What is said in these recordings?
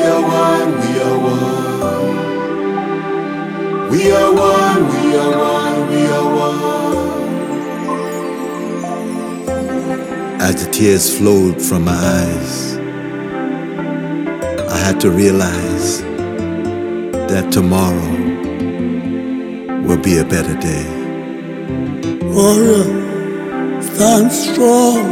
are one, we are one. We are one, we are one, we are one. As the tears flowed from my eyes, I had to realize that tomorrow will be a better day. Warrior, stand strong.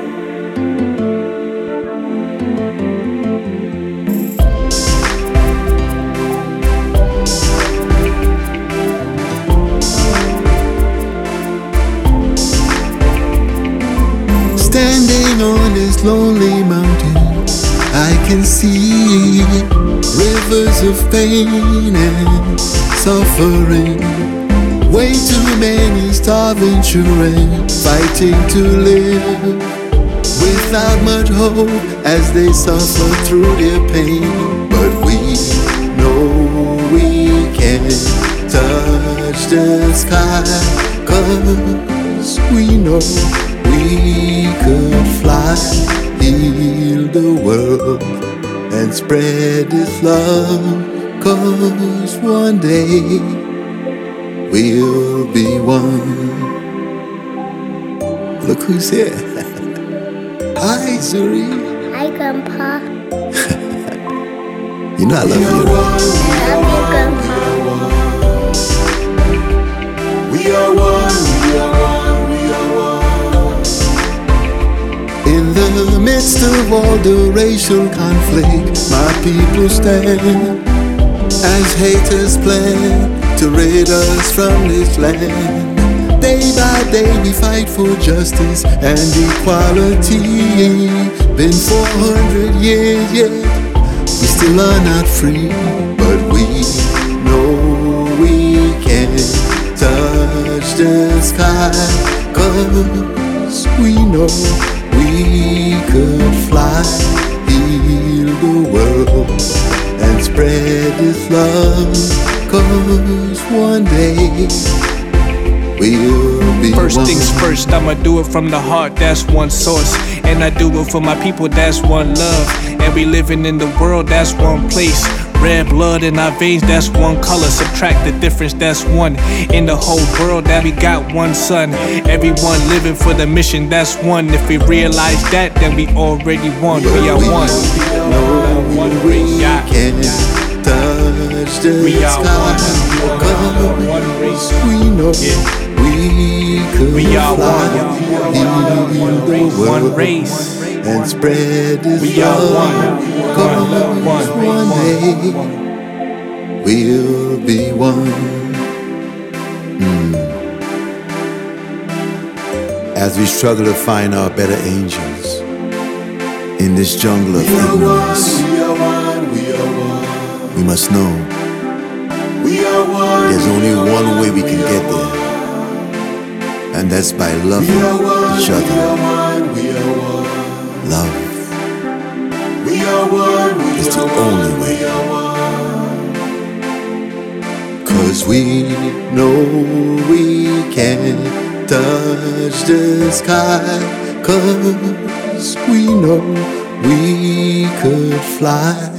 Standing on this lonely mountain, I can see rivers of pain and suffering. Way too many starving children fighting to live without much hope as they suffer through their pain. But we know we can touch the sky, 'cause we know we could fly, heal the world and spread this love, 'cause one day we'll be one. Look who's here. Hi, Zuri. Hi, Grandpa. You know I love you. I love you, Grandpa. We are one, we are one, we are one. In the midst of all the racial conflict, my people stand as haters plan to rid us from this land. Day by day we fight for justice and equality. Been 400 years yet we still are not free. But we know we can touch the sky, 'cause we know we could fly, heal the world and spread this love, 'cause one day we'll be First one. things first, I'ma do it from the heart, that's one source. And I do it for my people, that's one love. And we living in the world, that's one place. Red blood in our veins, that's one color. Subtract the difference, that's one. In the whole world that we got one sun. Everyone living for the mission, that's one. If we realize that, then we already won. We are one. One race, can touch the We are sky, one race. we know we could We are fly, one. heal the world One race. and spread this We are love, one. 'cause one day we'll be one. As we struggle to find our better angels in this jungle of ignorance, We are one, we are one. we must know We are one. there's only one way we can get there, and that's by loving each We other. are one, we are one. Love We are one, we is the are only way, we are one. 'cause we know we can touch the sky, 'cause we know we could fly,